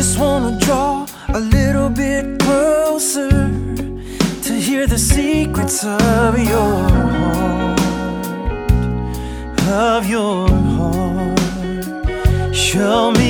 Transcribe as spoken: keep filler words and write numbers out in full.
just wanna draw a little bit closer to hear the secrets of your heart, of your heart. Show me